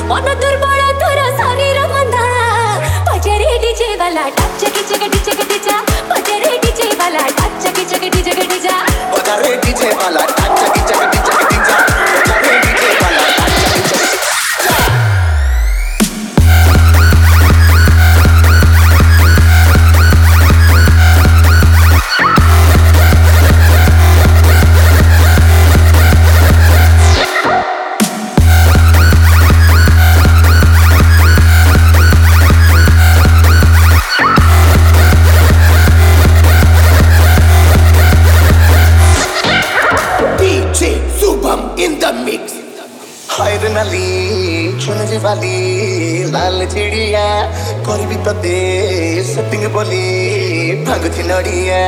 मन दुर्बल तोर शरीर बंधा बजारे डीजे वाला टच चकी चकी चकी जा बजारे डीजे वाला टच चकी चकी चकी जा बजारे डीजे वाला टच चकी चकी चकी जा बजारे डीजे वाला टच चकी चकी चुनरी वाली लाल चिड़िया करबी तते सेटिंग बोली भागुची नड़िया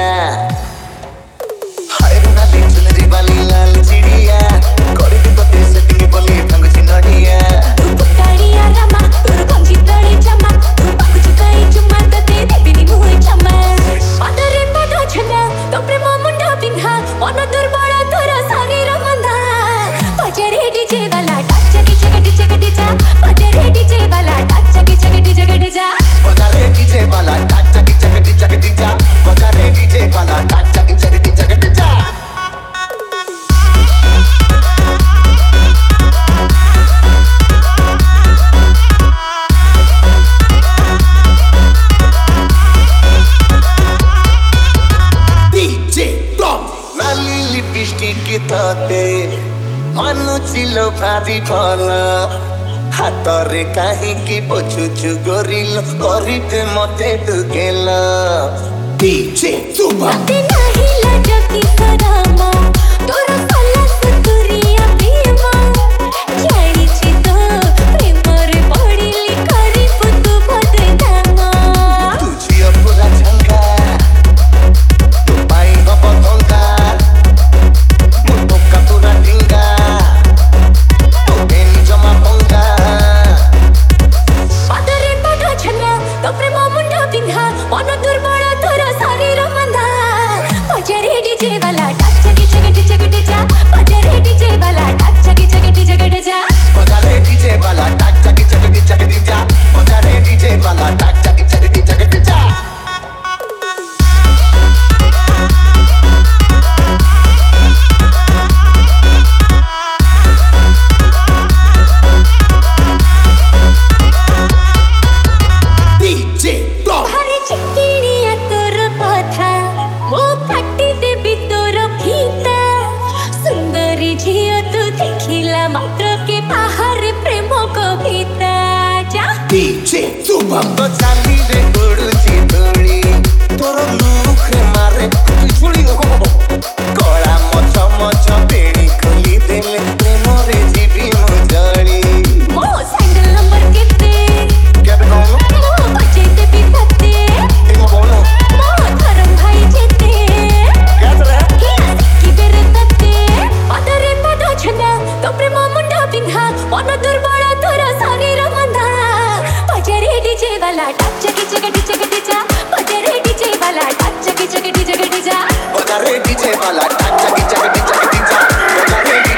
नाली चुनरी वाली लाल चिड़िया करबी तते सेटिंग बोली भागुची नड़िया पुकारिया रमा तोर कंजी तळे जमा तू भागुची काई चुमा तते देबिनी मुहे जमा पादरे पादो छना तो प्रेम मुंडा पिन्हा मन दुर्बल तोर शरीर बंधा बजारे डीजे वाला टच चकी चकी चकी जा बजारे डीजे वाला टच चकी चकी चकी जा बजारे डीजे वाला टच चकी चकी चकी जा बजारे डीजे वाला टच चकी चकी चकी जा डीजे बम नाली लिपस्टिक तते मनु चिलो भाभी भला हातरे काहींकी पछुछु गोरिल करिते मते दुगेल डीजे शुभम ते नाही लाजकी सरामा तोर सल्ला सतुरिया प्रेमा जाईची तो प्रेमरे पडिली करी पुतु बदनामा तुझी अपुरा झंगा तू पाई हब धंगा मुतो कातुरा ढिंगा तो बेनी जमा भंगा पादरे पादो छना तो प्रेम मुंडा पिन्हा मन दुर्बल तोर शरीर बंधा बजारे डीजे वाला टच चकी चकी चकी जा बजारे डीजे वाला टच चकी चकी चकी जा बजारे डीजे वाला टच चकी चकी चकी जा बजारे डीजे वाला टच चकी चकी चकी जा डीजे ब्लॉक हरे चिकिनिया तोर पथा मो काटी देबी तोर फीता सुंदरी झियो तू देखिला मात्र के बाहर प्रेम कविता जा डीजे शुभम तो चाली रे गुडुची धुळी तोर मुख रे मारे झुळी कळा मछ मछ पेणी खोली देले प्रेम रे जीवी मुजळी मो सैंडल नंबर केते केबे कहलो मो बजे देबी तते एगो बोलो मो धरम भाई जेते याद रहे की बेरे तते पादरे पादो छना तो प्रेम मुंडा पिन्हा मन दुर्बल तोर शरीर बंधा बजारे डीजे वाला टच चकी चकी चकी जा बजारे डीजे वाला टच चकी चकी चकी जा बजारे डीजे वाला टच चकी चकी चकी जा बजारे